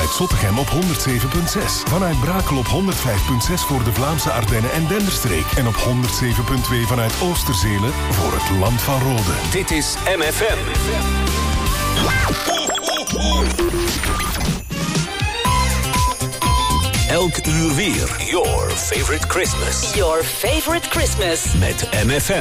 vanuit Zottegem op 107.6. Vanuit Brakel op 105.6 voor de Vlaamse Ardennen en Denderstreek. En op 107.2 vanuit Oosterzele voor het Land van Rode. Dit is MFM. Elk uur weer. Your favorite Christmas. Your favorite Christmas. Met MFM.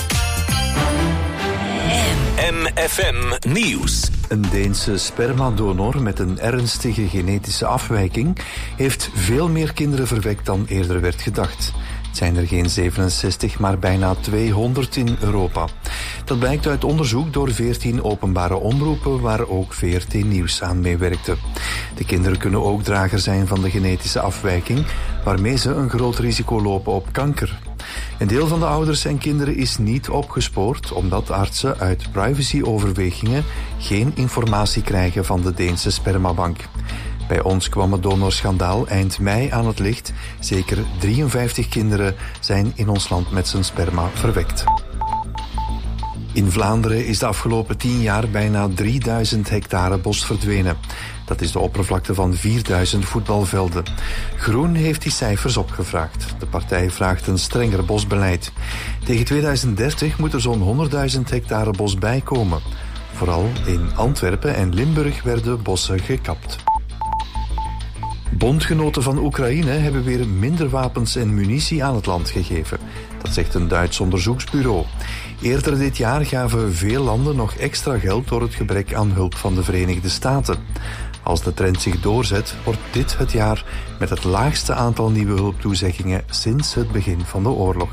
MFM Nieuws. Een Deense spermadonor met een ernstige genetische afwijking heeft veel meer kinderen verwekt dan eerder werd gedacht. Het zijn er geen 67, maar bijna 200 in Europa. Dat blijkt uit onderzoek door 14 openbare omroepen waar ook VRT Nieuws aan meewerkte. De kinderen kunnen ook drager zijn van de genetische afwijking, waarmee ze een groot risico lopen op kanker. Een deel van de ouders en kinderen is niet opgespoord, omdat artsen uit privacyoverwegingen geen informatie krijgen van de Deense spermabank. Bij ons kwam het donorschandaal eind mei aan het licht. Zeker 53 kinderen zijn in ons land met zijn sperma verwekt. In Vlaanderen is de afgelopen 10 jaar bijna 3000 hectare bos verdwenen. Dat is de oppervlakte van 4000 voetbalvelden. Groen heeft die cijfers opgevraagd. De partij vraagt een strenger bosbeleid. Tegen 2030 moet er zo'n 100.000 hectare bos bijkomen. Vooral in Antwerpen en Limburg werden bossen gekapt. Bondgenoten van Oekraïne hebben weer minder wapens en munitie aan het land gegeven. Dat zegt een Duits onderzoeksbureau. Eerder dit jaar gaven veel landen nog extra geld door het gebrek aan hulp van de Verenigde Staten. Als de trend zich doorzet, wordt dit het jaar met het laagste aantal nieuwe hulptoezeggingen sinds het begin van de oorlog.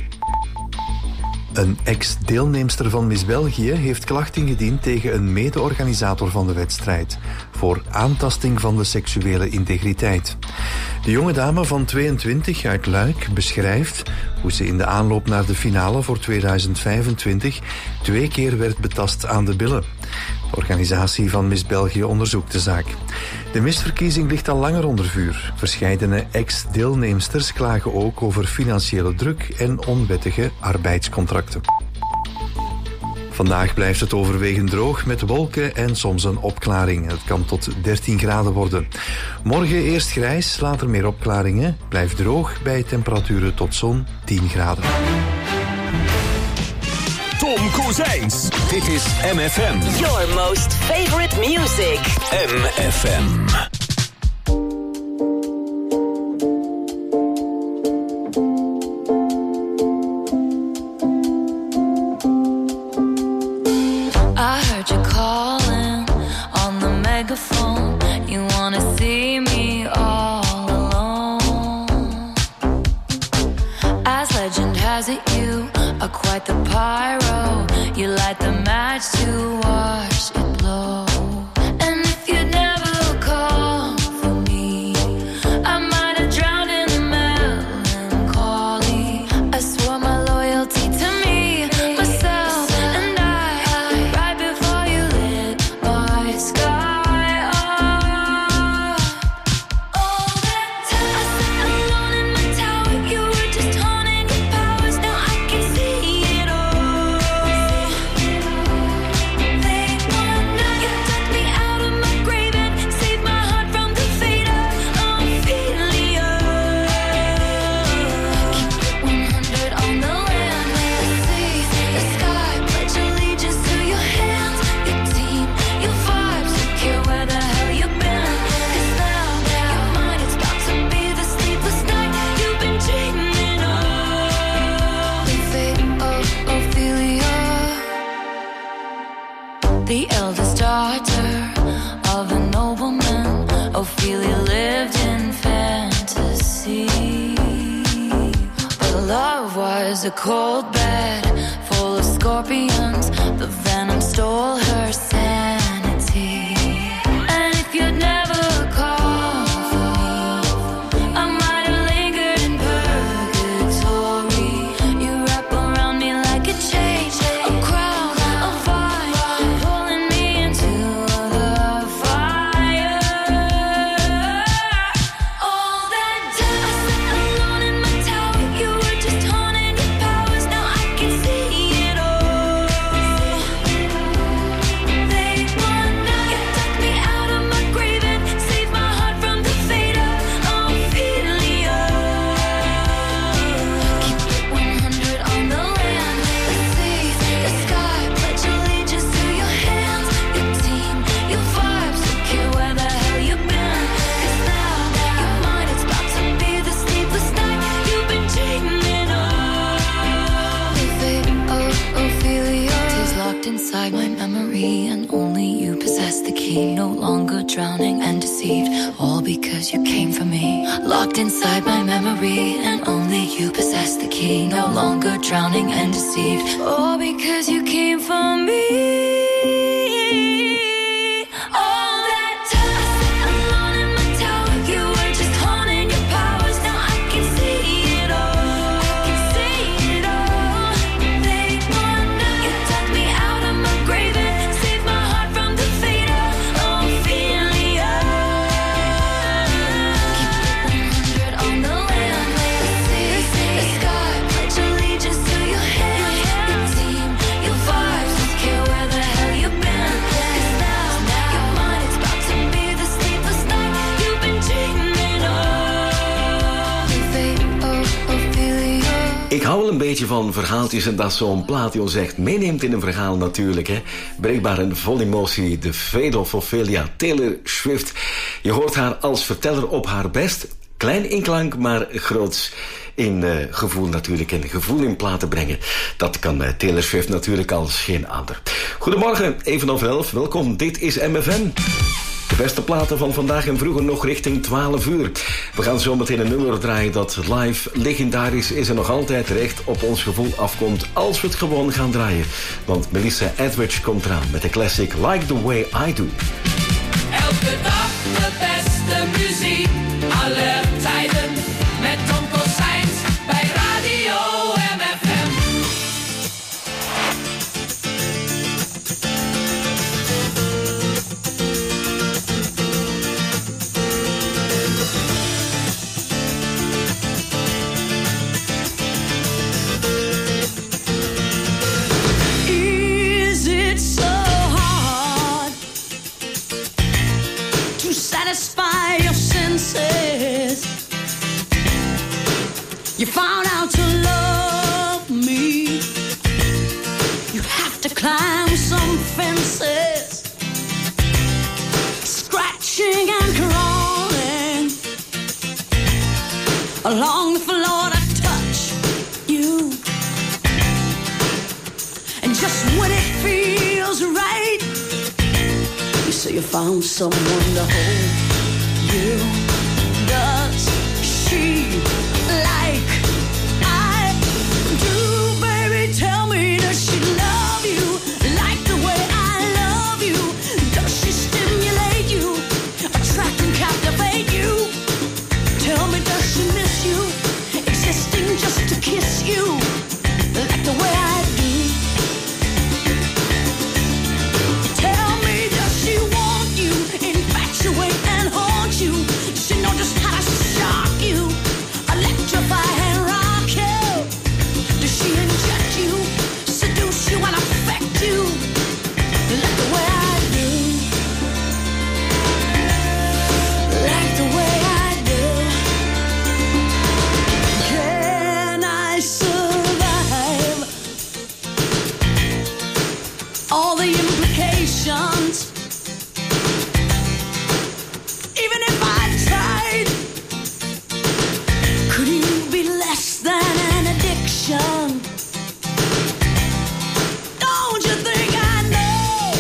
Een ex-deelnemster van Miss België heeft klacht ingediend tegen een mede-organisator van de wedstrijd voor aantasting van de seksuele integriteit. De jonge dame van 22 uit Luik beschrijft hoe ze in de aanloop naar de finale voor 2025 2 keer werd betast aan de billen. De organisatie van Miss België onderzoekt de zaak. De misverkiezing ligt al langer onder vuur. Verscheidene ex-deelnemsters klagen ook over financiële druk en onwettige arbeidscontracten. Vandaag blijft het overwegend droog met wolken en soms een opklaring. Het kan tot 13 graden worden. Morgen eerst grijs, later meer opklaringen. Blijft droog bij temperaturen tot zo'n 10 graden. Tom Kozijns. Dit is MFM. Your most favorite music. MFM. I heard you calling on the megaphone. You wanna see me all alone. As legend has it, you are quite the pyro. You light the match to watch it blow. And if you'd never call for me, I might have drowned in the melancholy. I swore my loyalty to me, myself, and I, right before you lit my sky up. All that time I sat alone in my tower, you were just honing your powers. Now I can see it all. Late one night, you took me out of my grave and saved my heart from the fate of Ophelia. Keep it 100 on the land, the sea, the sky. Pledge allegiance to your hands, your team, your vibes. Don't care where the hell you've been, 'cause now you're mine. It's about to be the sleepless night you've been dreaming of. The fate of Ophelia, the eldest daughter of a nobleman. Ophelia lived in fantasy, but love was a cold bed full of scorpions. The venom stole her sanity. And if you'd never called for me, I might have lingered in purgatory. You wrap around me like a chain, a crown, a vine, pulling me into the fire. All that time I sat alone in my tower, you were just honing your powers. Now I can see it all. key. No longer drowning and deceived, all because you came for me. Locked inside my memory, and only you possess the key. No longer drowning and deceived, all because you came for me. Ik hou wel een beetje van verhaaltjes en dat zo'n plaat die ons echt meeneemt in een verhaal natuurlijk. Hè. Breekbaar en vol emotie, The Fate of Ophelia, Taylor Swift. Je hoort haar als verteller op haar best. Klein in klank, maar groots in gevoel natuurlijk. En gevoel in platen brengen. Dat kan Taylor Swift natuurlijk als geen ander. Goedemorgen, even over 11. Welkom, dit is MFM. De beste platen van vandaag en vroeger nog richting 12 uur. We gaan zo meteen een nummer draaien dat live legendarisch is en nog altijd recht op ons gevoel afkomt als we het gewoon gaan draaien. Want Melissa Etheridge komt eraan met de classic Like the Way I Do. Elke dag de beste muziek, alle tijden met Tom Kossijns bij Radio MFM. Satisfy your senses. You found out to love me. You have to climb some fences, scratching and crawling along the floor to touch you. And just when it feels right, so you found someone to hold you. Does she like I do, baby? Tell me, does she love you like the way I love you? Does she stimulate you, attract and captivate you? Tell me, does she miss you, existing just to kiss you like the way I do? And haunt you. She knows just how to shock you, electrify and rock you. Does she inject you, seduce you and affect you like the way I do? Like the way I do. Can I survive all the implications? Could you be less than an addiction? Don't you think I know?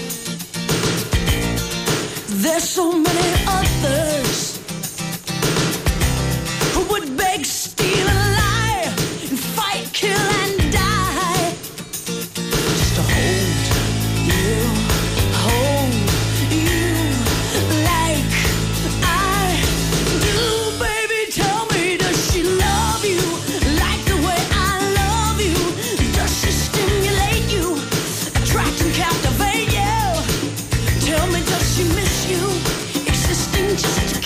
There's so many others who would beg, steal, and lie, and fight, kill, and die just to hold you like I do, baby. Tell me, does she love you like the way I love you? Does she stimulate you, attract and captivate you? Tell me, does she miss you, existing just to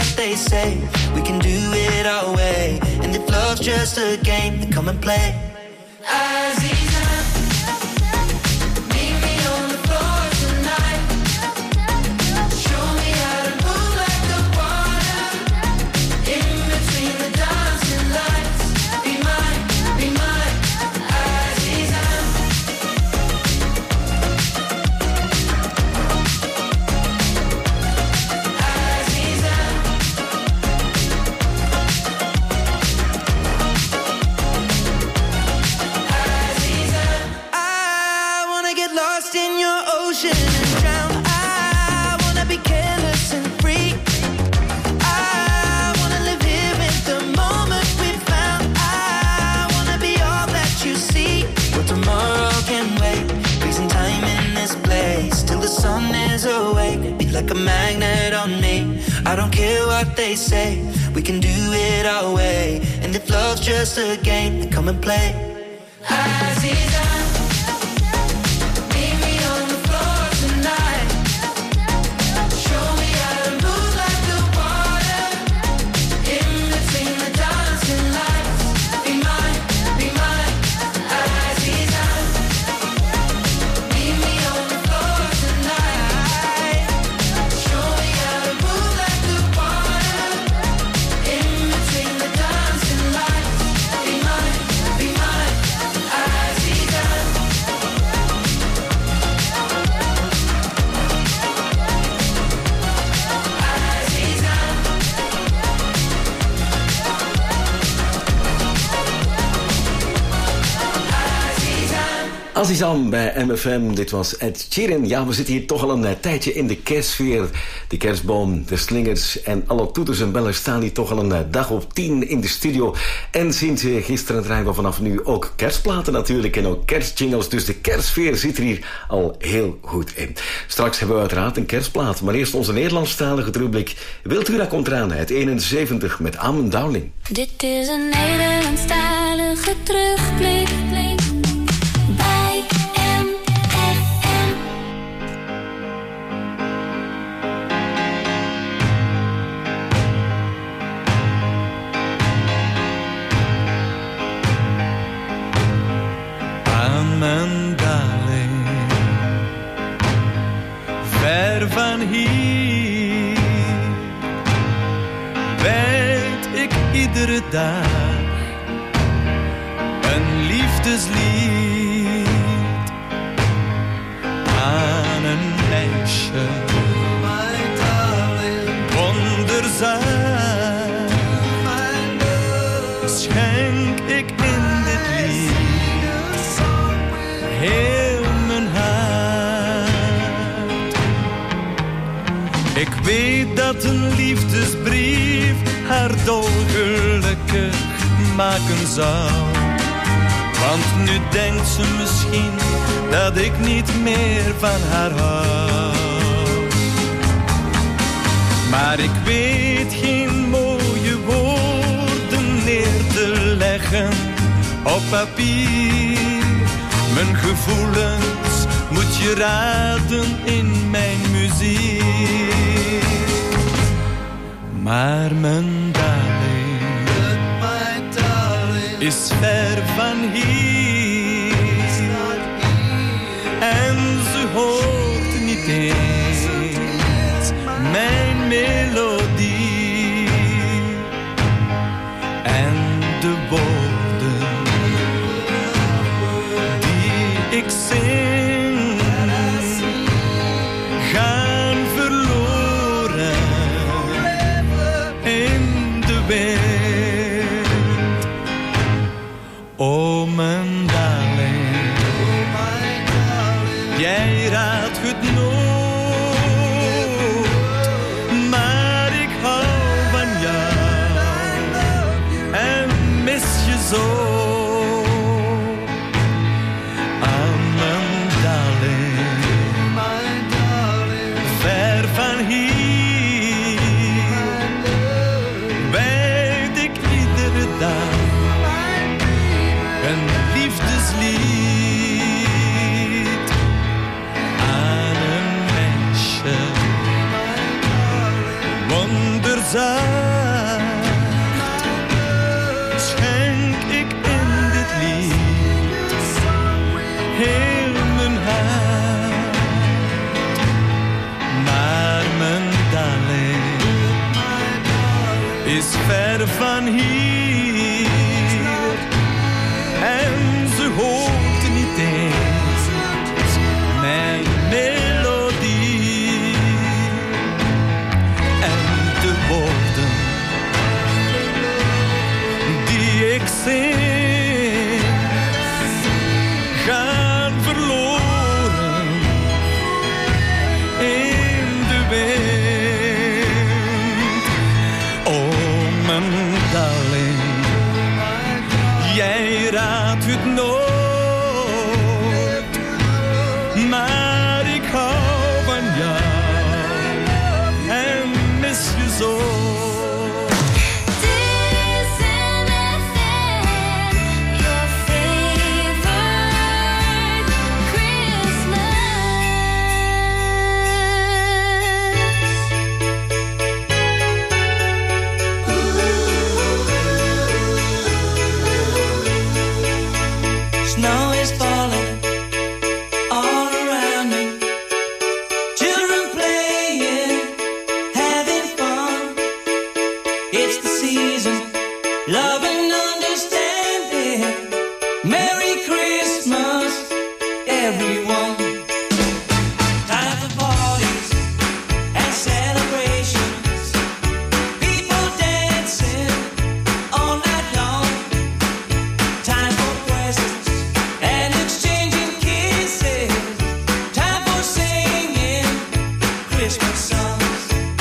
what they say. We can do it our way. And if love's just a game, then come and play. Aziza, meet me on the floor tonight. Show me how to move like the water. In between the dancing lights. Be mine, Aziza. Like a magnet on me. I don't care what they say. We can do it our way. And if love's just a game, then come and play. Aziza, meet me on the floor tonight. Show me how to move like the water. In between the dancing lights. Be mine, Aziza. Meet me on the floor tonight. Show me how to move like the water. In between the dancing lights. Be mine, Aziza. Azizam bij MFM, dit was Ed Sheeran. Ja, we zitten hier toch al een tijdje in de kerstsfeer. De kerstboom, de slingers en alle toeters en bellen staan hier toch al een dag op 10 in de studio. En sinds gisteren draaien we vanaf nu ook kerstplaten natuurlijk en ook kerstjingles. Dus de kerstsfeer zit er hier al heel goed in. Straks hebben we uiteraard een kerstplaat, maar eerst onze Nederlandstalige terugblik. Wiltura komt eraan, het 71 met Amen Dowling. Dit is een Nederlandstalige terugblik. Bij MFM. Amen, darling. Ver van hier weet ik iedere dag een liefdeslied aan een meisje. Wonderzaam schenk ik in dit lied heel mijn hart. Ik weet dat een liefdesbrief haar dolgelukkig maken zou. Want nu denkt ze misschien dat ik niet meer van haar hou. Maar ik weet geen mooie woorden neer te leggen op papier. Mijn gevoelens moet je raden in mijn muziek. Maar mijn darling is ver van hier. En ze hoort niet eens mijn melodie. En de woorden die ik zing gaan verloren in de wind. Oh mijn darling, jij raadt het nooit, maar ik hou van jou en mis je zo. Ah, mijn darling, ver van hier weet ik iedere dag een liefdeslied aan een meisje. Wonderzaam is ver van hier. En ze hoort niet eens mijn melodie. En de woorden die ik zing gaan verloren in de wind. Oh, mijn darling, jij raadt het nooit, maar ik hou van jou en mis je zo. Snow is falling all around me. Children playing, having fun. It's the season, love and understanding. Merry Christmas, everyone. Time for parties and celebrations. People dancing all night long. Time for presents and exchanging kisses. Time for singing Christmas songs.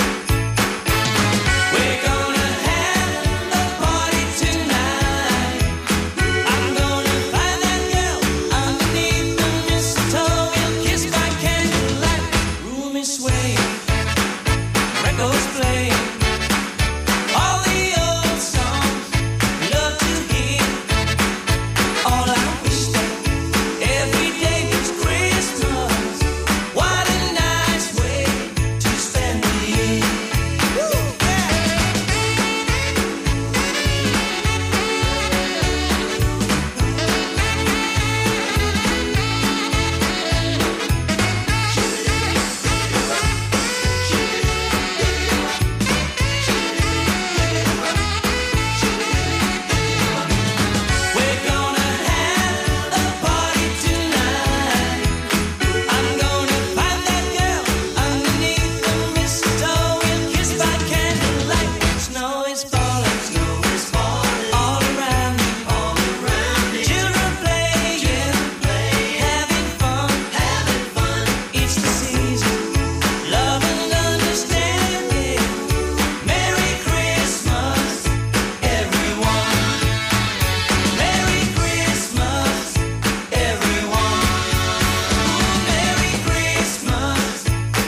We're gonna have a party tonight. I'm gonna find that girl underneath the mistletoe. We'll kiss by candlelight. Room is swaying, records playing. All the old songs we love to hear. All I wish that every day was Christmas. What a nice way to spend the year. We're gonna have a party tonight. I'm gonna find that girl underneath the mistletoe. We'll kiss by candlelight. Snow is falling all around me. Children playing, having fun. It's the season, love and understanding. Merry Christmas, everyone. Merry Christmas, everyone. Merry Christmas,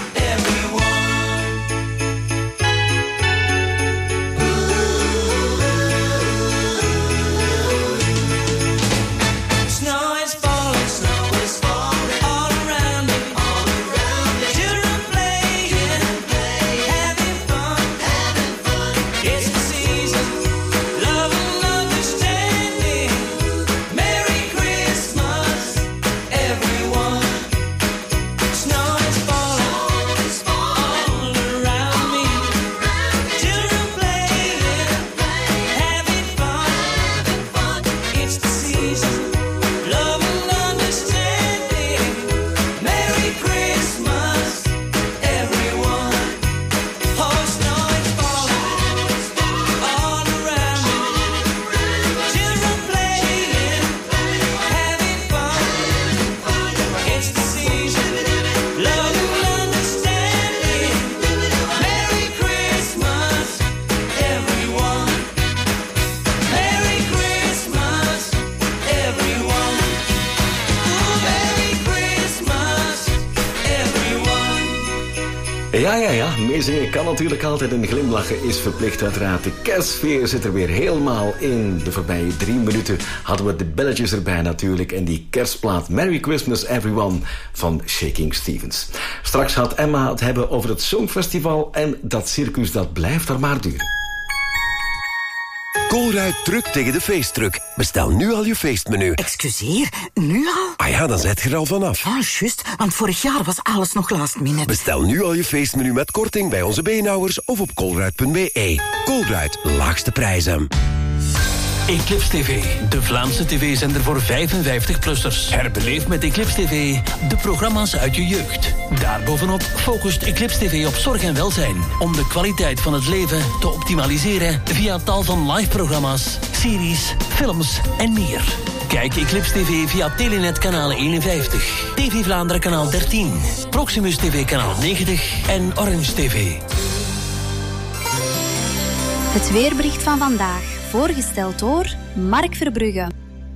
everyone. Snow is falling all around me. Children playing, having fun. It's the season, love and understanding. Merry Christmas, everyone. Snow is falling all around me. Children playing, having fun. It's the season, love and understanding. Merry Christmas, everyone. Oh, snow is falling all around me. Children playing, having fun. It's the season, love and understanding. Merry Christmas, everyone. Merry Christmas, everyone. Ooh, Merry Christmas, everyone. Ja, meezingen kan natuurlijk altijd. En glimlachen is verplicht uiteraard. De kerstsfeer zit er weer helemaal in. De voorbije 3 minuten hadden we de belletjes erbij natuurlijk. En die kerstplaat Merry Christmas Everyone van Shaking Stevens. Straks gaat Emma het hebben over het Songfestival. En dat circus dat blijft er maar duren. Colruyt drukt tegen de feestdruk. Bestel nu al je feestmenu. Excuseer, nu al? Ah ja, dan zet je er al vanaf. Ah, juist, want vorig jaar was alles nog last minute. Bestel nu al je feestmenu met korting bij onze beenhouwers of op colruyt.be. Colruyt, laagste prijzen. Eclipse TV, de Vlaamse tv-zender voor 55-plussers. Herbeleef met Eclipse TV de programma's uit je jeugd. Daarbovenop focust Eclipse TV op zorg en welzijn. Om de kwaliteit van het leven te optimaliseren via tal van live-programma's, series, films en meer. Kijk Eclipse TV via Telenet kanaal 51, TV Vlaanderen kanaal 13, Proximus TV kanaal 90 en Orange TV. Het weerbericht van vandaag, voorgesteld door Mark Verbrugge.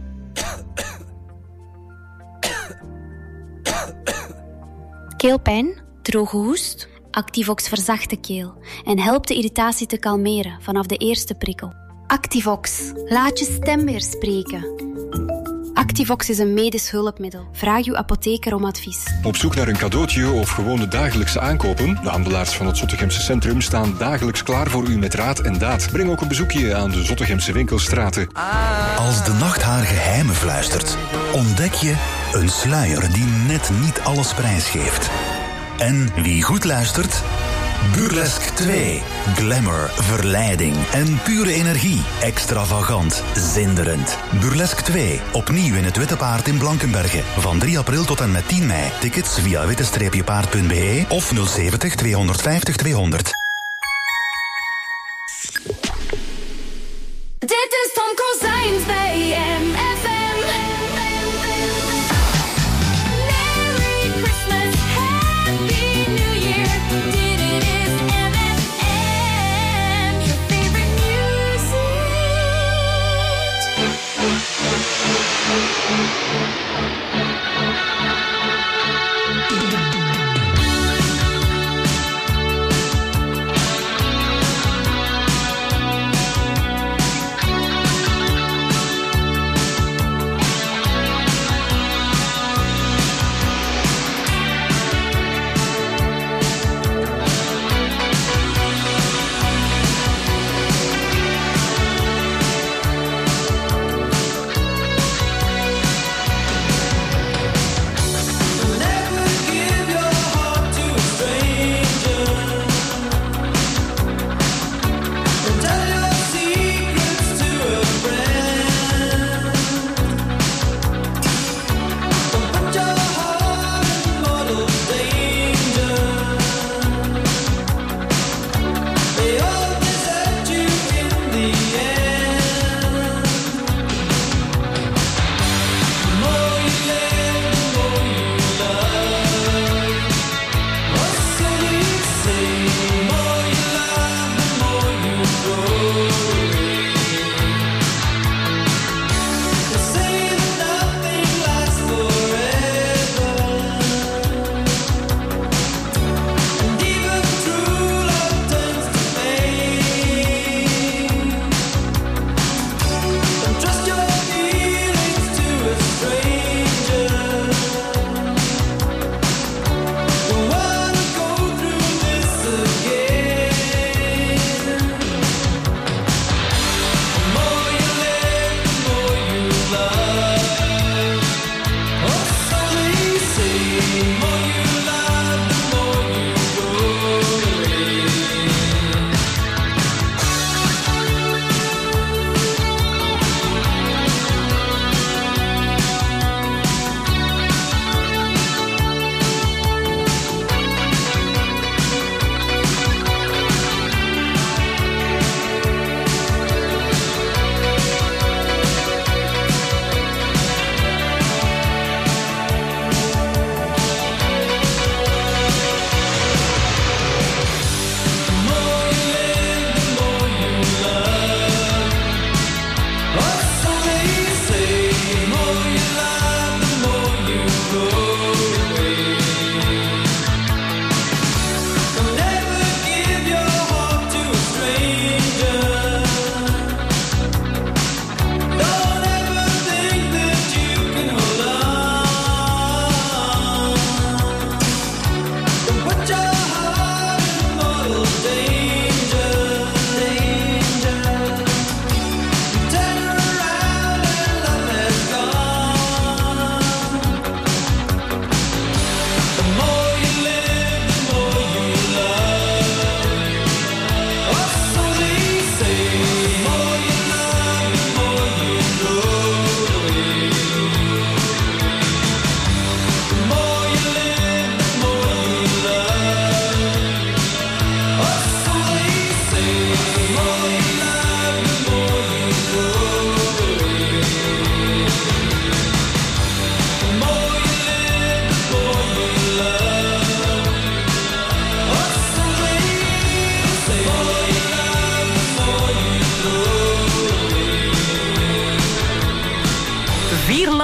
Keelpijn, droge hoest? Activox verzacht de keel en helpt de irritatie te kalmeren vanaf de eerste prikkel. Activox, laat je stem weer spreken. Activox is een medisch hulpmiddel. Vraag uw apotheker om advies. Op zoek naar een cadeautje of gewone dagelijkse aankopen? De handelaars van het Zottegemse Centrum staan dagelijks klaar voor u met raad en daad. Breng ook een bezoekje aan de Zottegemse winkelstraten. Als de nacht haar geheimen fluistert, ontdek je een sluier die net niet alles prijsgeeft. En wie goed luistert... Burlesque 2. Glamour, verleiding en pure energie. Extravagant, zinderend. Burlesque 2. Opnieuw in het Witte Paard in Blankenberge. Van 3 april tot en met 10 mei. Tickets via witte-paard.be of 070 250 200. Dit is Tom Kozijns bij MFM. Merry Christmas, Happy New Year. Dit is MFM, your favorite music.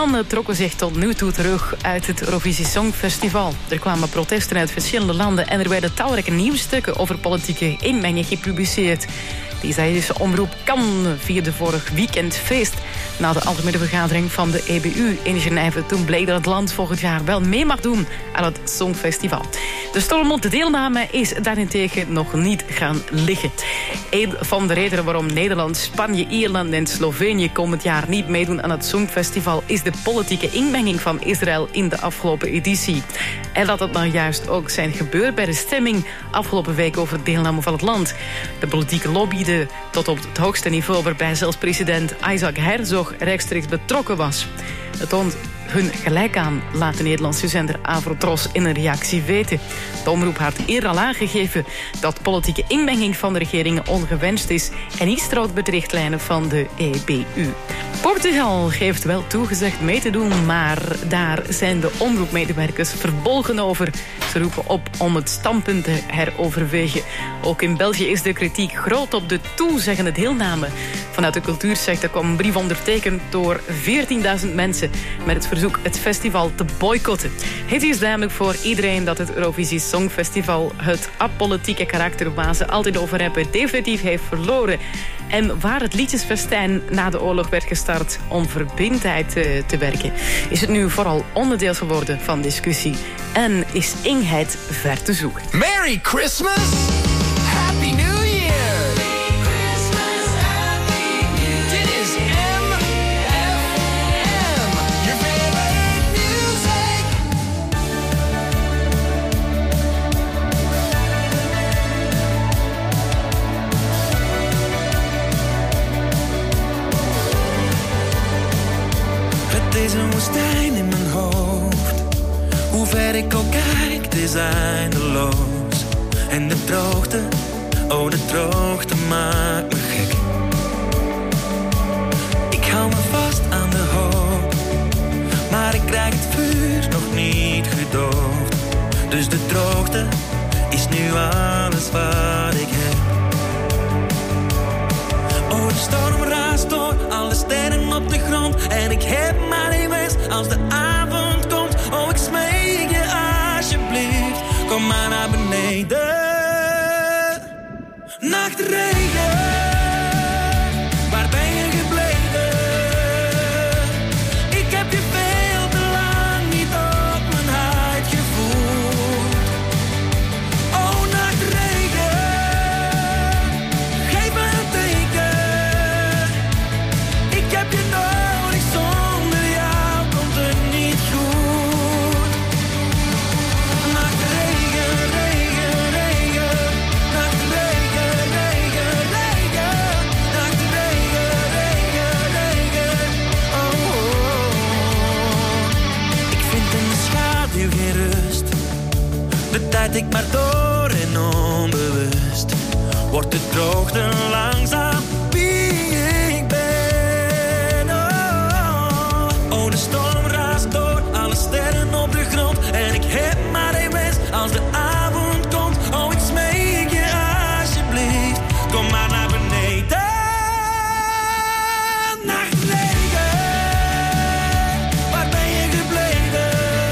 landen trokken zich tot nu toe terug uit het Eurovisie Songfestival. Er kwamen protesten uit verschillende landen en er werden talrijke nieuwsstukken over politieke inmenging gepubliceerd. De Israëlische omroep Kan vierde vorig weekend feest na de algemene vergadering van de EBU in Genève. Toen bleek dat het land volgend jaar wel mee mag doen aan het Songfestival. De storm rond de deelname is daarentegen nog niet gaan liggen. Een van de redenen waarom Nederland, Spanje, Ierland en Slovenië komend jaar niet meedoen aan het Songfestival is de politieke inmenging van Israël in de afgelopen editie. En dat het nou juist ook zijn gebeurd bij de stemming afgelopen week over deelname van het land. De politieke lobbyde tot op het hoogste niveau, waarbij zelfs president Isaac Herzog rechtstreeks betrokken was. Het toont hun gelijk aan, laat de Nederlandse zender Avrotros in een reactie weten. De omroep had eerder al aangegeven dat politieke inmenging van de regeringen ongewenst is en niet strookt met de richtlijnen van de EBU. Portugal heeft wel toegezegd mee te doen, maar daar zijn de omroepmedewerkers verbolgen over. Ze roepen op om het standpunt te heroverwegen. Ook in België is de kritiek groot op de toezeggende deelname. Vanuit de cultuursector kwam een brief ondertekend door 14.000 mensen met het verzoek het festival te boycotten. Het is duidelijk voor iedereen dat het Eurovisie Songfestival het apolitieke karakter waar ze altijd over hebben definitief heeft verloren. En waar het liedjesfestijn na de oorlog werd gestart om verbindheid te werken, is het nu vooral onderdeel geworden van discussie en is eenheid ver te zoeken. Merry Christmas! Happy New Year! Dit is MFM, your favorite music. Het is een woestijn in mijn hoofd. Hoe ver ik ook kijk, het is eindeloos. En de droogte, oh de droogte maakt me gek. Ik hou me vast aan de hoop, maar ik krijg het vuur nog niet gedoofd. Dus de droogte is nu alles wat ik heb. Oh, de storm raast door, alle sterren op de grond. En ik heb maar één wens als de avond komt. Oh, ik smeek je alsjeblieft, kom maar naar beneden. Nachtregen, waar ben je gebleven? Ik heb je veel te lang niet op mijn huid gevoeld. Oh, nachtregen, geef me een teken. Ik heb je nodig, zonder jou komt het niet goed. Nachtregen, regen, regen. Nachtregen, regen, regen. Nachtregen, regen, regen. Oh, oh. Ik vind in de schaduw geen rust. De tijd ik maar door en onbewust. Wordt de droogte langzaam wie ik ben. Oh, oh, de storm raast door, alle sterren op de grond. En ik heb maar één wens als de avond komt. Oh, ik smeek je alsjeblieft, kom maar naar beneden. Nachtregen, waar ben je gebleven?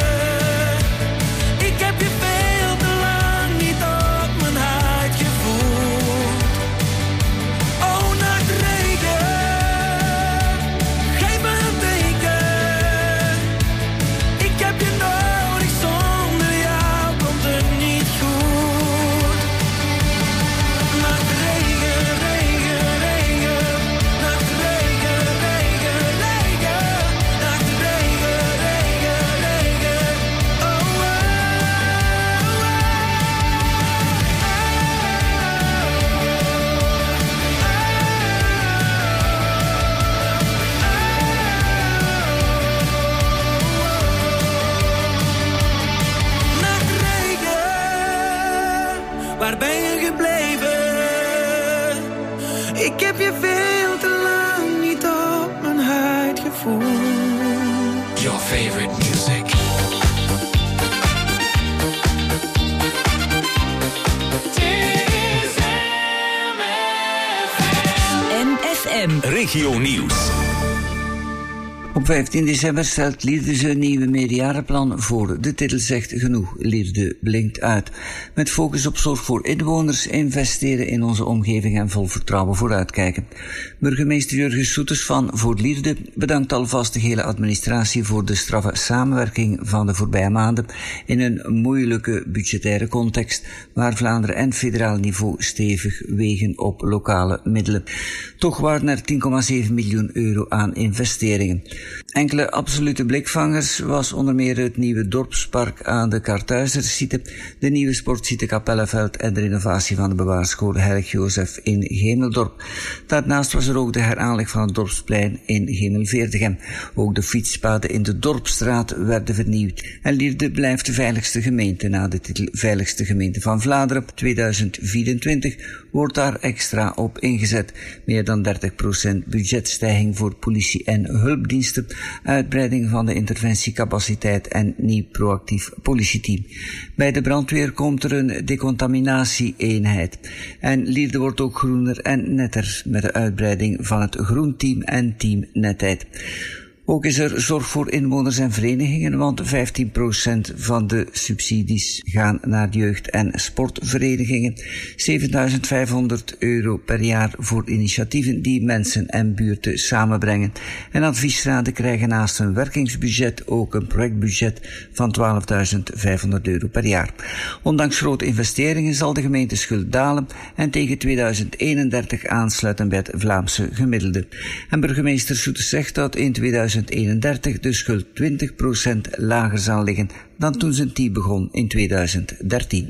Ik heb je veel te lang niet op mijn huid gevoeld. Oh, nachtregen, geef me een teken. Ik heb je nodig, zonder jou komt het niet goed. Nachtregen, regen, regen. Nachtregen, regen, regen. Nachtregen, regen, regen. Oh, oh, oh. Nachtregen, waar ben je gebleven? Ik heb je veel te lang niet op mijn huid gevoeld. Your favorite music. MFM. Regio Nieuws. Op 15 december stelt Lierde zijn nieuwe meerjarenplan voor. De titel zegt genoeg. Lierde blinkt uit. Met focus op zorg voor inwoners, investeren in onze omgeving en vol vertrouwen vooruitkijken. Burgemeester Jurgen Soeters van Voor Lierde bedankt alvast de hele administratie voor de straffe samenwerking van de voorbije maanden in een moeilijke budgettaire context waar Vlaanderen en federaal niveau stevig wegen op lokale middelen. Toch waren er 10,7 miljoen euro aan investeringen. Enkele absolute blikvangers was onder meer het nieuwe dorpspark aan de Kartuizersite, de nieuwe sportsite Kapelleveld en de renovatie van de bewaarschool Heilig Jozef in Gemeldorp. Daarnaast was er ook de heraanleg van het dorpsplein in Gemelveerdegem. Ook de fietspaden in de Dorpsstraat werden vernieuwd. En Lierde blijft de veiligste gemeente na de titel Veiligste Gemeente van Vlaanderen. 2024 wordt daar extra op ingezet. Meer dan 30% budgetstijging voor politie en hulpdiensten, uitbreiding van de interventiecapaciteit en nieuw proactief politieteam. Bij de brandweer komt er een decontaminatie-eenheid. En Lierde wordt ook groener en netter met de uitbreiding van het groenteam en team netheid. Ook is er zorg voor inwoners en verenigingen, want 15% van de subsidies gaan naar jeugd- en sportverenigingen. 7.500 euro per jaar voor initiatieven die mensen en buurten samenbrengen. En adviesraden krijgen naast een werkingsbudget ook een projectbudget van 12.500 euro per jaar. Ondanks grote investeringen zal de gemeenteschuld dalen en tegen 2031 aansluiten bij het Vlaamse gemiddelde. En burgemeester Soeters zegt dat in 2031 de schuld 20% lager zal liggen dan toen zijn team begon in 2013.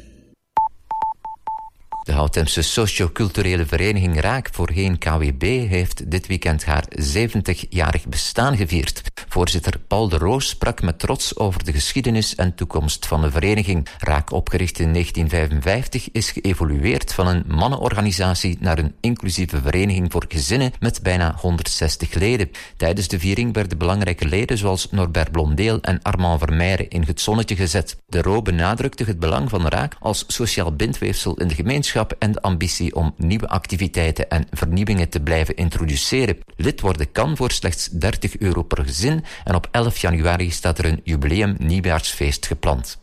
De Houtemse socio-culturele vereniging Raak, voorheen KWB, heeft dit weekend haar 70-jarig bestaan gevierd. Voorzitter Paul de Roos sprak met trots over de geschiedenis en toekomst van de vereniging. Raak, opgericht in 1955, is geëvolueerd van een mannenorganisatie naar een inclusieve vereniging voor gezinnen met bijna 160 leden. Tijdens de viering werden belangrijke leden zoals Norbert Blondeel en Armand Vermeijren in het zonnetje gezet. De Roo benadrukte het belang van Raak als sociaal bindweefsel in de gemeenschap en de ambitie om nieuwe activiteiten en vernieuwingen te blijven introduceren. Lid worden kan voor slechts €30 per gezin en op 11 januari staat er een jubileum nieuwjaarsfeest gepland.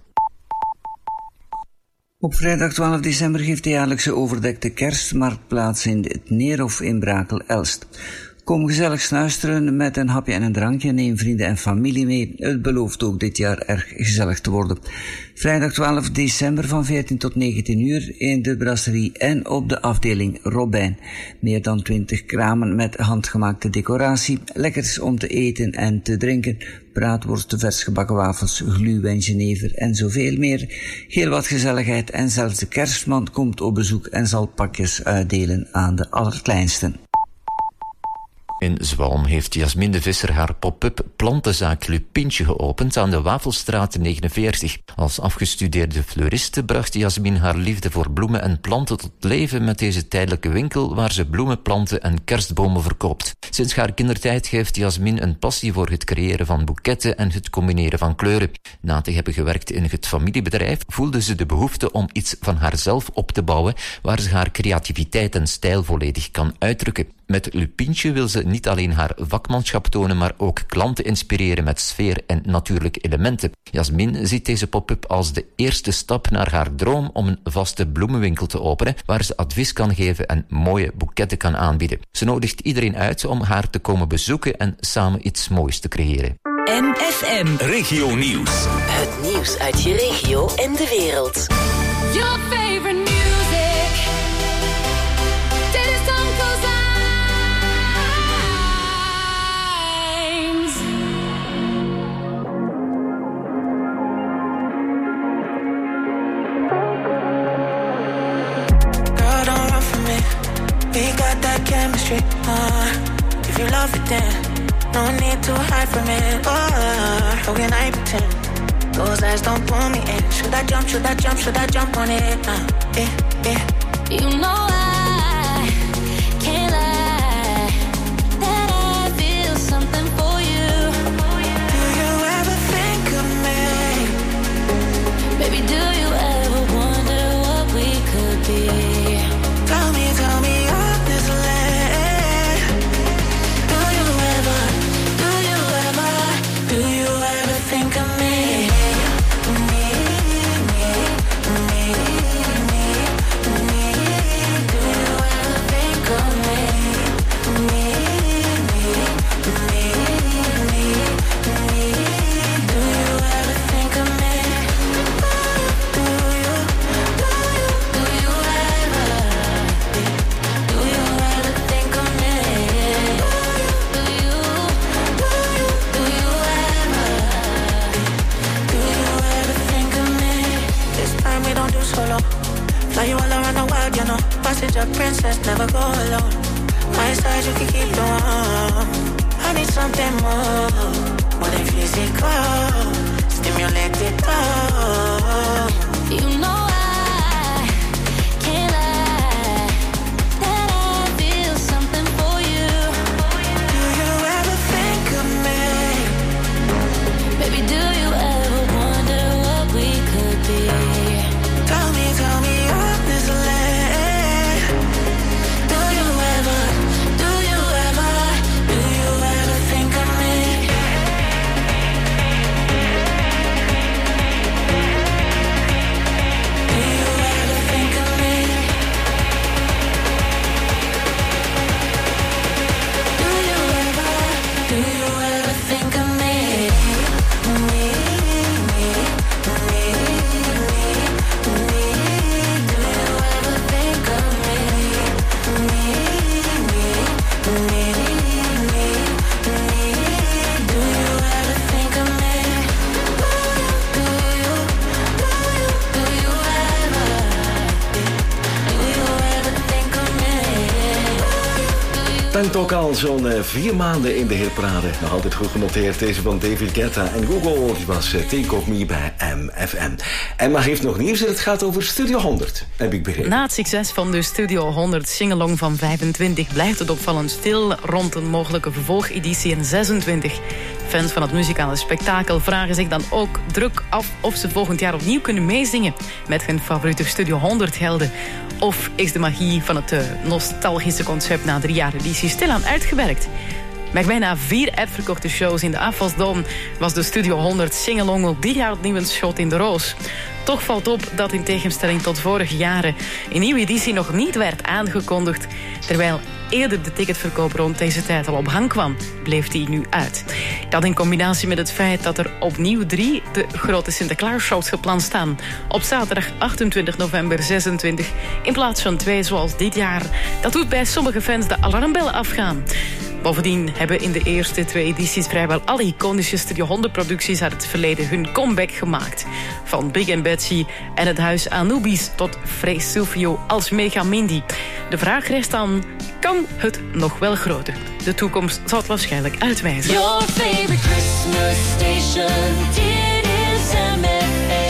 Op vrijdag 12 december geeft de jaarlijkse overdekte kerstmarkt plaats in het Neerhof in Brakel-Elst. Kom gezellig snuisteren met een hapje en een drankje, neem vrienden en familie mee. Het belooft ook dit jaar erg gezellig te worden. Vrijdag 12 december van 14 tot 19 uur in de brasserie en op de afdeling Robijn. Meer dan 20 kramen met handgemaakte decoratie, lekkers om te eten en te drinken, braadworsten, vers gebakken wafels, gluwijn, jenever en zoveel meer. Heel wat gezelligheid en zelfs de kerstman komt op bezoek en zal pakjes uitdelen aan de allerkleinsten. In Zwalm heeft Jasmin de Visser haar pop-up plantenzaak Lupintje geopend aan de Wafelstraat 49. Als afgestudeerde fleuriste bracht Jasmin haar liefde voor bloemen en planten tot leven met deze tijdelijke winkel waar ze bloemen, planten en kerstbomen verkoopt. Sinds haar kindertijd heeft Jasmin een passie voor het creëren van boeketten en het combineren van kleuren. Na te hebben gewerkt in het familiebedrijf voelde ze de behoefte om iets van haarzelf op te bouwen waar ze haar creativiteit en stijl volledig kan uitdrukken. Met Lupintje wil ze niet alleen haar vakmanschap tonen, maar ook klanten inspireren met sfeer en natuurlijke elementen. Jasmin ziet deze pop-up als de eerste stap naar haar droom om een vaste bloemenwinkel te openen, waar ze advies kan geven en mooie boeketten kan aanbieden. Ze nodigt iedereen uit om haar te komen bezoeken en samen iets moois te creëren. MFM Regio Nieuws. Het nieuws uit je regio en de wereld. Your favorite music. Dit is Tonko Signs. Girl, don't run from me. We got that chemistry. If you love it, then no need to hide from it. How can I pretend? Those eyes don't pull me in. Should I jump? Should I jump? Should I jump on it? You know I can't lie that I feel something for you. Do you ever think of me? Baby, do you ever wonder what we could be? Tell me honestly. Do you ever alone. My side you can keep the warm. I need something more than physical. Stimulate it all. You know I can't lie that I feel something for you. Do you ever think of me? Baby, do you ever wonder what we could be? Tell me honestly. Do you ever think of me? Hangt ook al zo'n 4 maanden in de hitparade. Nog altijd goed genoteerd. Deze van David Guetta en Google. Die was Take Of Me bij MFM. Emma heeft nog nieuws en het gaat over Studio 100. Heb ik begrepen. Na het succes van de Studio 100 singalong van 25 blijft het opvallend stil rond een mogelijke vervolgeditie in 26. Fans van het muzikale spektakel vragen zich dan ook druk af of ze volgend jaar opnieuw kunnen meezingen met hun favoriete Studio 100 helden. Of is de magie van het nostalgische concept na 3 jaar editie stilaan uitgewerkt? Met bijna 4 uitverkochte shows in de Afvalsdom was de Studio 100 singalong ook dit jaar opnieuw een schot in de roos. Toch valt op dat in tegenstelling tot vorige jaren een nieuwe editie nog niet werd aangekondigd. Terwijl eerder de ticketverkoop rond deze tijd al op hang kwam, bleef die nu uit. Dat in combinatie met het feit dat er opnieuw 3 de grote Sinterklaas-shows gepland staan. Op zaterdag 28 november 26 in plaats van 2 zoals dit jaar. Dat doet bij sommige fans de alarmbellen afgaan. Bovendien hebben in de eerste 2 edities vrijwel alle iconische Studio 100 producties uit het verleden hun comeback gemaakt. Van Big & Betsy en het huis Anubis tot Frey Silvio als Mega Mindy. De vraag rest dan, kan het nog wel groter? De toekomst zal het waarschijnlijk uitwijzen. Your favorite Christmas station, dit is MFM.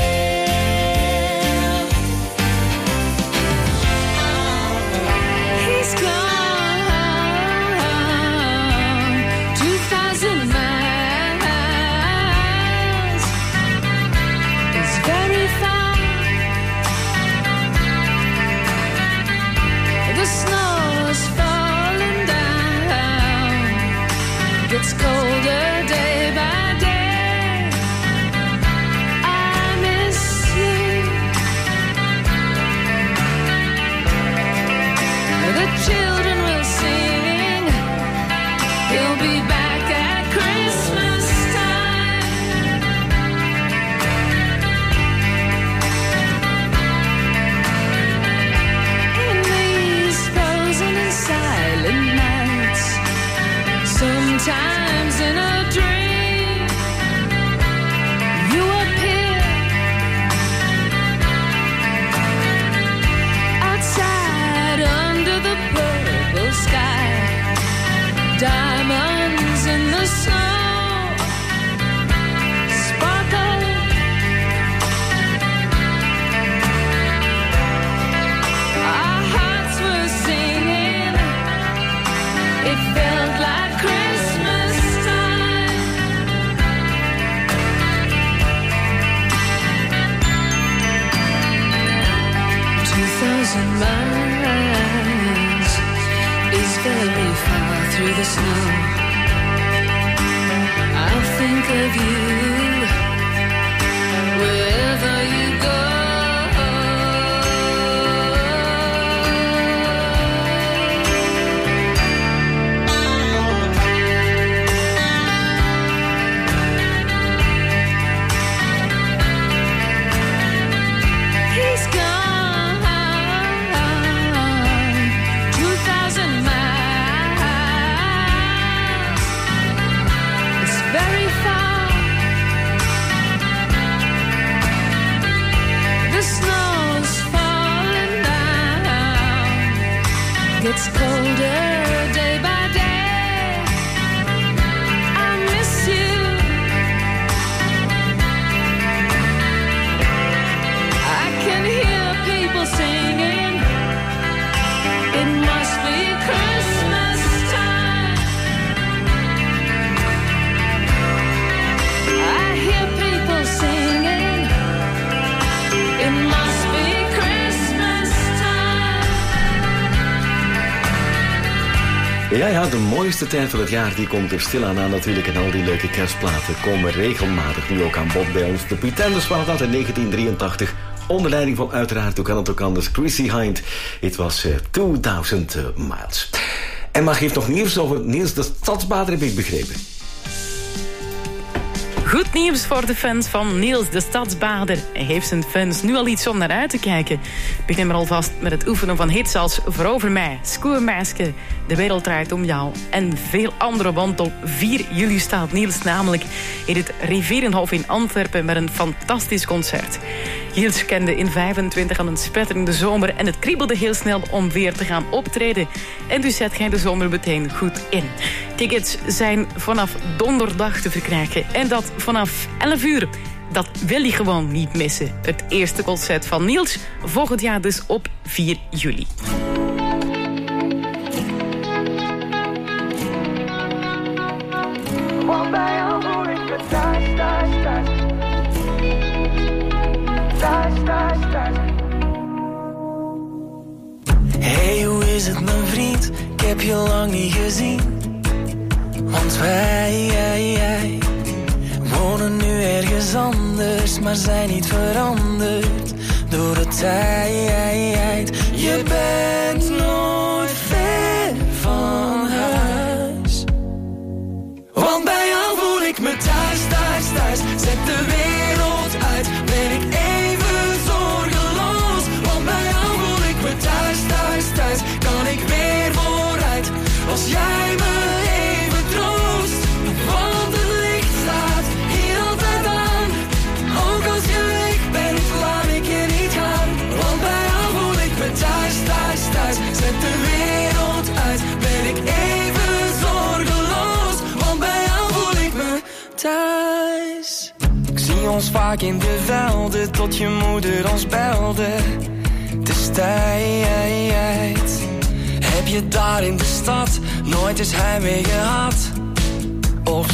He's gone 2,000 miles. It's very far. The snow is falling down. It's colder day by day. I miss you. The children will sing. He'll be back at Christmas time. In these frozen and silent nights, sometimes in a dream, you appear outside under the purple sky. Diamonds in the snow sparkle. Our hearts were singing. It felt like Christmas time. 2,000 miles is very far through the snow. I'll think of you wherever you go. He's gone 2,000 miles. It's very far. Ja, de mooiste tijd van het jaar die komt er stilaan aan natuurlijk. En al die leuke kerstplaten komen regelmatig nu ook aan bod bij ons. De Pretenders waren dat in 1983. Onder leiding van uiteraard, hoe kan het ook anders, Chrissy Hind. Het was 2000 miles. En maar geeft nog nieuws over Niels de Stadsbader, heb ik begrepen. Goed nieuws voor de fans van Niels de Stadsbader. Hij heeft zijn fans nu al iets om naar uit te kijken. Begin maar alvast met het oefenen van hits als Verover mij, Skoermeisje, De Wereld Draait Om Jou en veel andere, want op 4 juli staat Niels namelijk in het Rivierenhof in Antwerpen met een fantastisch concert. Niels kende in 25 aan een spetterende zomer en het kriebelde heel snel om weer te gaan optreden. En dus zet hij de zomer meteen goed in. Tickets zijn vanaf donderdag te verkrijgen en dat vanaf 11 uur. Dat wil je gewoon niet missen. Het eerste concert van Niels, volgend jaar dus op 4 juli. Hey, hoe is het mijn vriend? Ik heb je lang niet gezien. Want wij wonen nu ergens anders, maar zijn niet veranderd door de tijd. Je bent nooit ver van huis. Want bij jou voel ik me thuis. Zet de wereld uit, ben ik even zorgeloos. Want bij jou voel ik me thuis. Kan ik weer vooruit, als jij me even troost. Want het licht staat hier altijd aan. Ook als je weg bent, laat ik je niet gaan. Want bij jou voel ik me thuis. Zet de wereld uit, ben ik even zorgeloos. Want bij jou voel ik me thuis. Ik zie ons vaak in de velden, tot je moeder ons belde. Het is tijd. Heb je daar in de stad nooit eens heimwee gehad? Of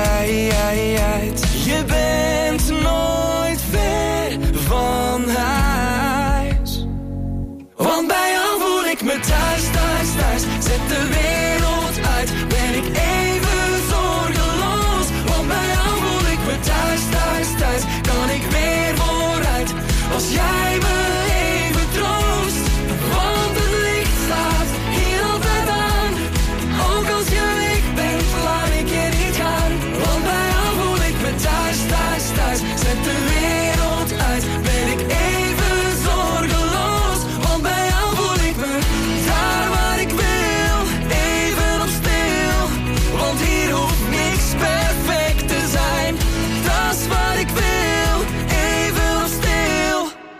spijt? Je bent nooit ver van huis. Want bij jou voel ik me thuis. Zet de wereld uit, ben ik even zorgeloos. Want bij jou voel ik me thuis. Kan ik weer vooruit, als jij me even troost. Want het licht staat hier altijd aan. Ook als je weg bent, laat ik je niet gaan. Want bij jou voel ik me thuis. Zet de wereld uit, ben ik even zorgeloos. Want bij jou voel ik me daar waar ik wil, even op stil. Want hier hoeft niks perfect te zijn. Dat is wat ik wil, even op stil.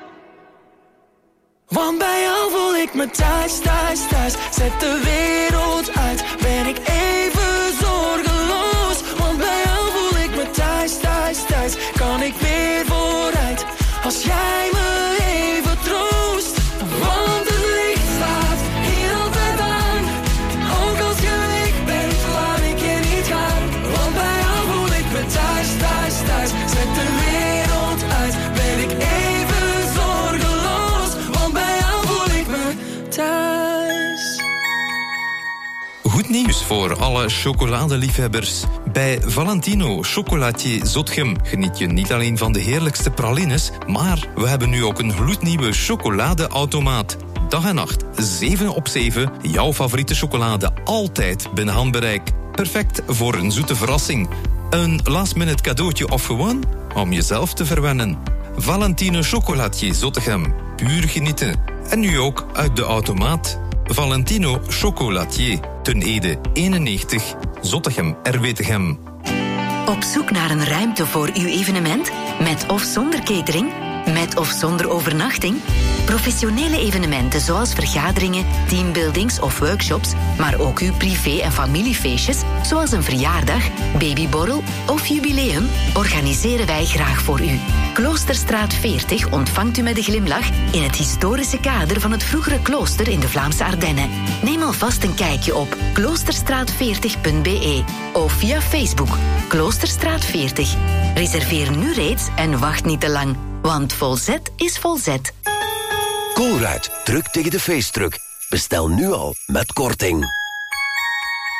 Want bij jou voel ik me thuis. Zet de wereld uit, ben ik even zorgeloos. Want bij jou voel ik me thuis. Kan ik weer vooruit, als jij me even troost. Want het licht staat hier altijd aan. Ook als je weg bent, laat ik je niet gaan. Want bij jou voel ik me thuis. Zet de wereld uit, ben ik even zorgeloos. Want bij jou voel ik me thuis. Goed nieuws voor alle chocoladeliefhebbers. Bij Valentino Chocolatier Zotgem geniet je niet alleen van de heerlijkste pralines, maar we hebben nu ook een gloednieuwe chocoladeautomaat. Dag en nacht, 7 op 7, jouw favoriete chocolade altijd binnen handbereik. Perfect voor een zoete verrassing. Een last-minute cadeautje of gewoon om jezelf te verwennen. Valentino Chocolatier Zottegem, puur genieten. En nu ook uit de automaat. Valentino Chocolatier, Ten Ede 91, Zottegem, Erwetegem. Op zoek naar een ruimte voor uw evenement? Met of zonder catering? Met of zonder overnachting? Professionele evenementen zoals vergaderingen, teambuildings of workshops, maar ook uw privé- en familiefeestjes, zoals een verjaardag, babyborrel of jubileum, organiseren wij graag voor u. Kloosterstraat 40 ontvangt u met een glimlach in het historische kader van het vroegere klooster in de Vlaamse Ardennen. Neem alvast een kijkje op kloosterstraat40.be of via Facebook Kloosterstraat 40. Reserveer nu reeds en wacht niet te lang, want volzet is volzet. Colruyt, druk tegen de feestdruk. Bestel nu al met korting.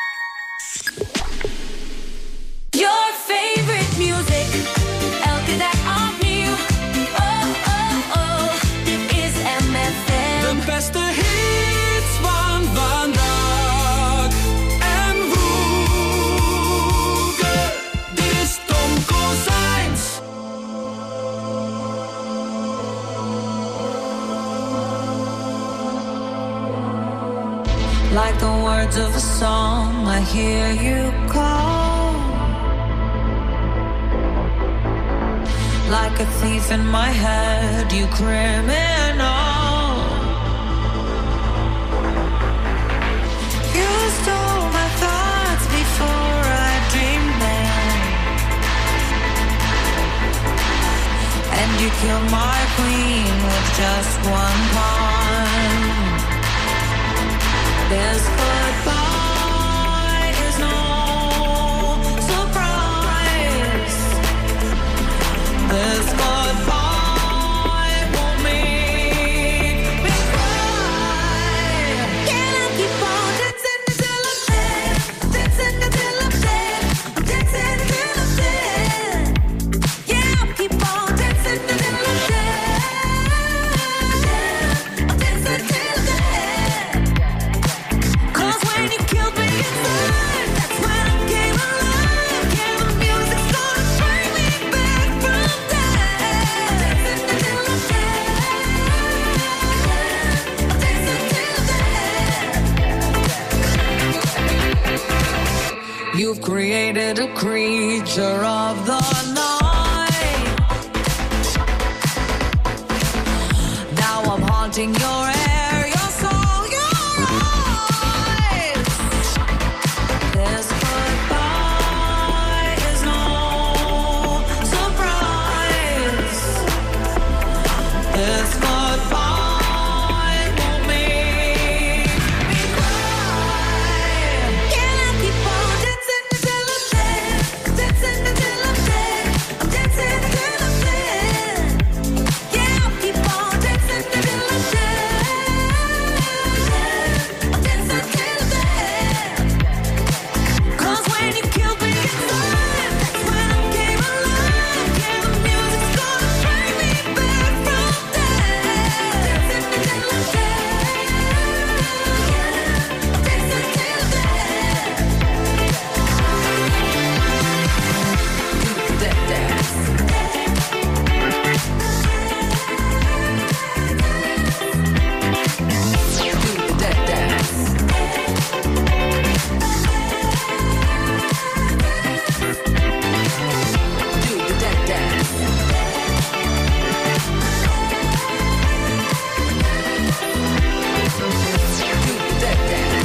words of a song, I hear you call. Like a thief in my head, you criminal. You stole my thoughts before I dreamed them, and you killed my queen with just one pawn. This goodbye is no surprise. This goodbye won't make me cry. Can I keep on dancing until I'm dead? Dancing until I'm dead. Dancing until I'm dead. Yeah, I'll keep on dancing until I'm dead. I'll dance until I'm dead. When you killed me inside, that's when I came alive. Yeah, the music's gonna bring me back from death. Dancing until I'm dead. Dancing until dead. You've created a creature of the night. Now I'm haunting your air, your soul, your eyes. This goodbye is no surprise. This goodbye won't make me cry. Can I keep on dancing until I'm dead? Dancing until I'm dead. I'm dancing until I'm dead. Yeah, I'll keep on dancing until I'm dead. I'm dancing until I'm dead. 'Cause when you killed me inside, that's when I came alive. Yeah, the music's gonna bring me back from death. Dancing until I'm dead. Dancing until I'm dead. Do that dance. Do that dance. Do that dance. Do that dance.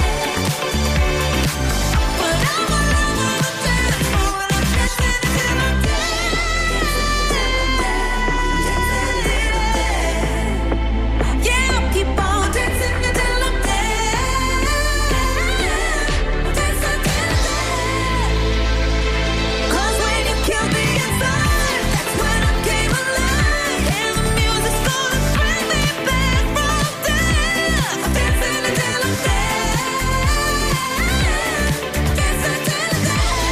But I'm a dance floor and I'm dancing until I'm dead. Yeah, I'll keep on dancing until I'm dead. Dancing until I'm dead. 'Cause when you killed me inside, that's when I came alive. And the music's gonna bring me back from death. Dancing until I'm dead. Dancing until I'm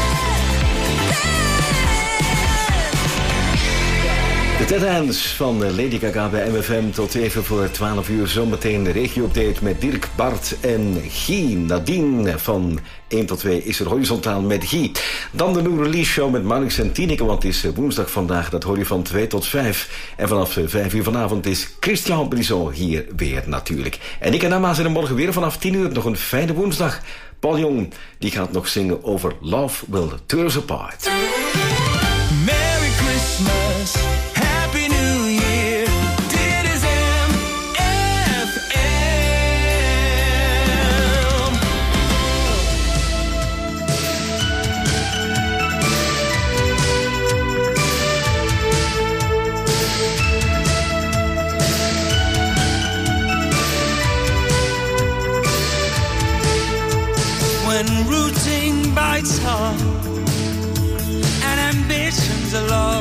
De Dead Dance van Lady Gaga bij MFM tot even voor 12 uur. Zometeen de regio-update met Dirk, Bart en Guy. Nadine van 1 tot 2 is er horizontaal met Guy. Dan de New Release Show met Marnix en Tineke, want het is woensdag vandaag. Dat hoor je van 2 tot 5. En vanaf 5 uur vanavond is Christian Brison hier weer natuurlijk. En ik en Emma zijn er morgen weer vanaf 10 uur. Nog een fijne woensdag. Paul Jong die gaat nog zingen over Love Will Tear Us Apart. Merry Christmas, Happy New Year. Dit is MFM. When routine bites hard and ambitions are low,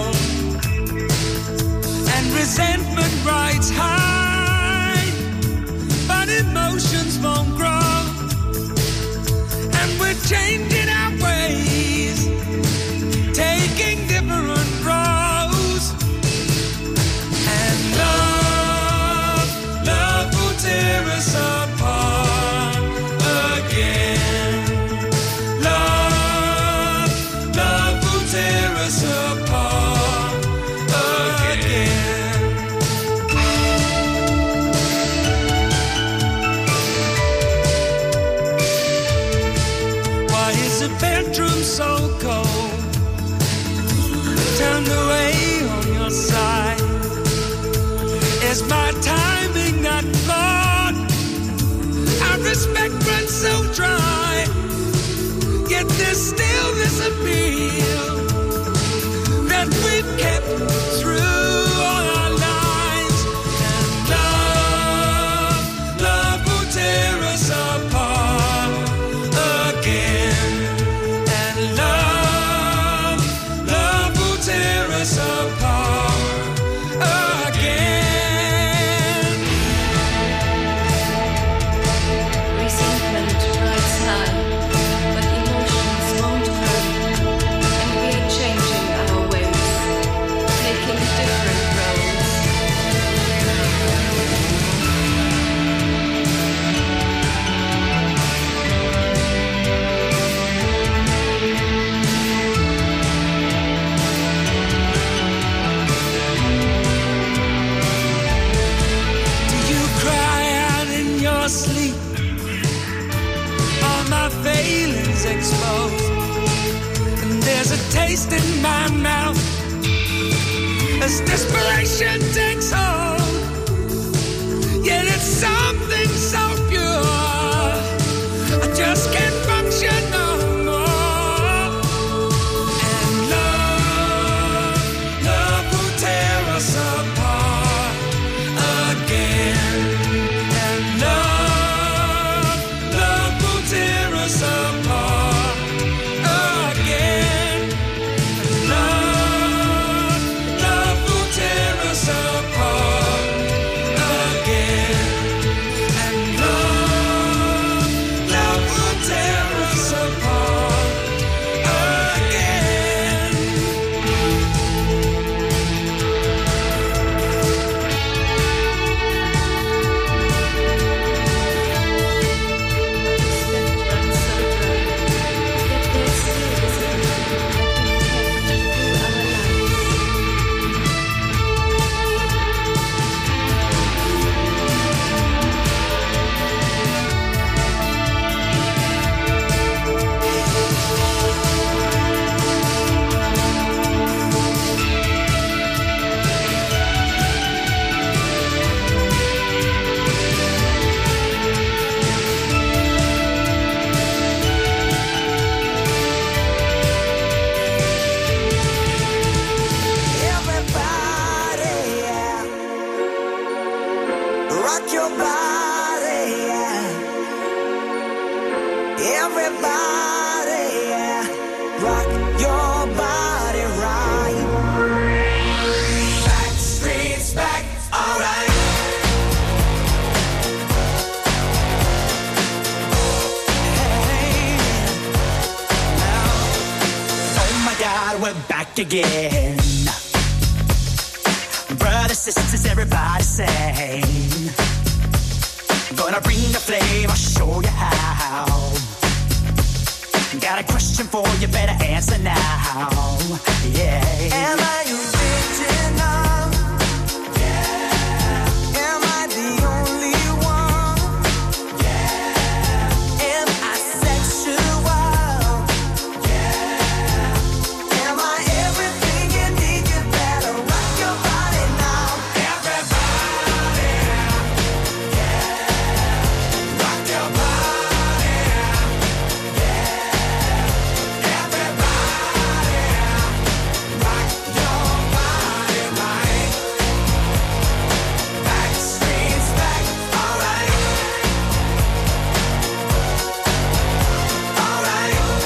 and resentment rides high, but emotions won't grow, and we're changing our ways, taking different roads, and love will tear us apart again. Love will tear us apart again. bedroom so cold, turned away on your side. Is my timing not flawed? Our respect runs so dry, yet there's still this appeal that we've kept through all our lives. And love will tear us apart again. And love will tear us apart again. Resentment rides high, but emotions won't hurt, and we're changing our ways, taking different roads. Do you cry out in your sleep? All my failings exposed, and there's a taste in my mouth as desperation takes hold. Yet it's something so pure, I just can't function no more. And love will tear us apart again. And love will tear us apart again. And love will tear us apart again. And love will tear us apart again. Everybody, yeah. Rock your body, yeah. Everybody, yeah. Rock your body right. Back streets back, alright. Hey, now, oh my God, we're back again. Brothers, sisters, everybody sing. Gonna bring the flame, I'll show you how. Got a question for you, better answer now. Yeah. Am I